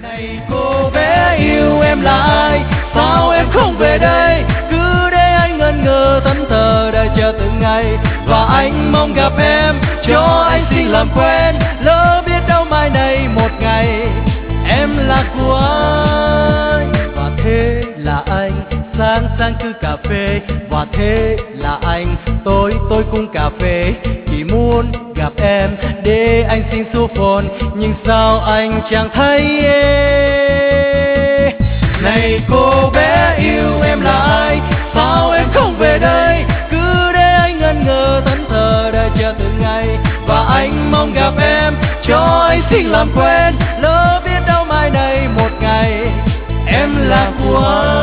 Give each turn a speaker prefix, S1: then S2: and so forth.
S1: Này cô bé yêu em là ai, sao em không về đây, cứ để anh ngẩn ngơ thẫn thờ đợi chờ từng ngày. Và anh mong gặp em cho anh xin làm quen, lỡ biết đâu mai này một ngày em là của anh. Và thế là anh sáng sáng cứ cà phê, và thế là anh tối tối cũng cà phê. Chỉ muốn gặp em để anh xin số phone, nhưng sao anh chẳng thấy Này cô bé yêu em là ai, sao em không về đây, cứ để anh ngẩn ngơ thẫn thờ đợi chờ từng ngày. Và anh mong gặp em cho anh xin làm quen, lỡ biết đâu mai này một ngày em là của anh.